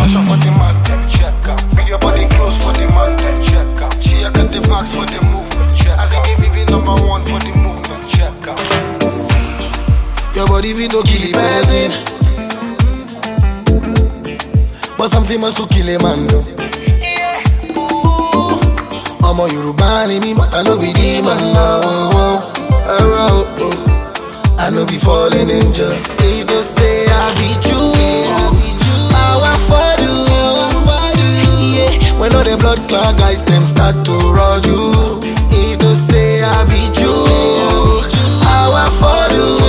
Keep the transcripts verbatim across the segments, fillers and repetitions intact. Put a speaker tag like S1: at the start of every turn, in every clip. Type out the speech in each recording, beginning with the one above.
S1: mash up for the man, check out. Bring your body close for the man, check out. She a got the box for the movement, check out. As in give me number one for the movement, check out. Your body we no kill the person, but something must to kill a man, no. Yeah, ooh. I'm a Yoruba in me, but I know be the man now. Oh, oh, oh, oh. I know be falling angel. If they say I be true, I want for you. Yeah, when all the blood clot guys them start to run you. If they say I be true, I want for you.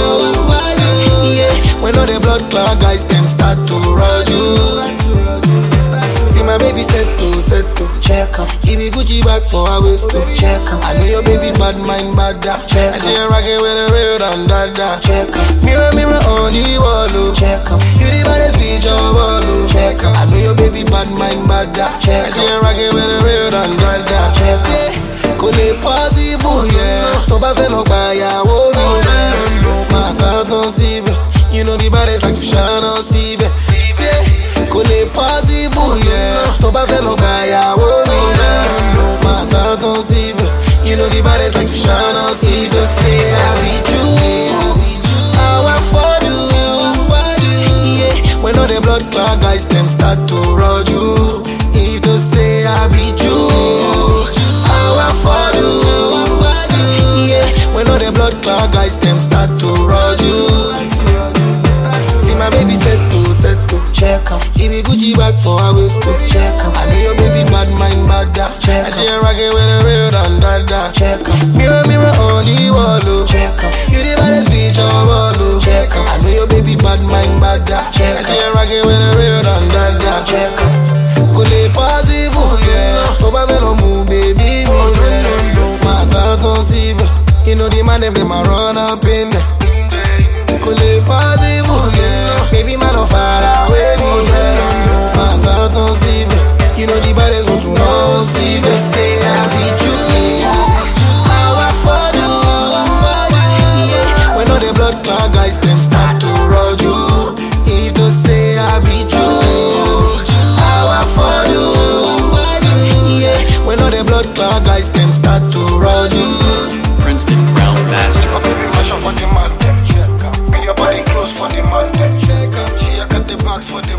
S1: Yeah, when all the blood clot guys them start to run you. See my baby set to set to check up. Give me Gucci back for a waist to check up. I know your baby bad mind bad da. Check up. I see her rockin' with a real and dada. Check up. Mirror mirror on the wall, oh. Check up. You the baddest bitch of all, oh. Check up. I know your baby bad mind bad da. Check up. I see her rockin' with a real and dada. Check up. Yeah. Kò lè possible, yeah. Tó bá fẹ́ lọ gba ìyàwó mi, máa tán tán síbẹ̀. You know the baddest like to shine on síbẹ̀. Kò lè possible, yeah. Tó bá fẹ́ lọ gba ìyàwó mi, máa tán tán síbẹ̀. You know the baddest like to shine on síbẹ̀. Say I be true, I want for you. Yeah, when all the blood clot guys them start to run you. If they say I be true, I want for you. Yeah, when all the blood clot guys them start to run you. See my baby set to set to check up. Give me Gucci back for a waist to check up. I know your baby bad mind bad da. Check up. I see her rockin' with a real and dada. Check up. Mirror mirror on the wall, oh. Check up. You the baddest bitch of all, oh. Check up. I know your baby bad mind bad da. Check up. I see her rockin' with a real and dada. Check up. Kò lè possible, yeah. Tó bá fẹ́ lọ mú baby mi, yeah. Máa tán tán síbẹ̀. You know the man them them a run up in there. Kò lè possible, yeah. Baby man don't far away me, yeah. Máa tán tán síbẹ̀. You know the baddest want to know síbẹ̀. Say I be true, I want for you. Yeah, when all the blood clot guys them start to run you. If they say I be true, I want for you. Yeah, when all the blood clot guys them start to run you.
S2: Princeton Crown Master.
S1: Oh baby, mash up for the man, check out. Bring your body close for the man, check out. She a got the box for the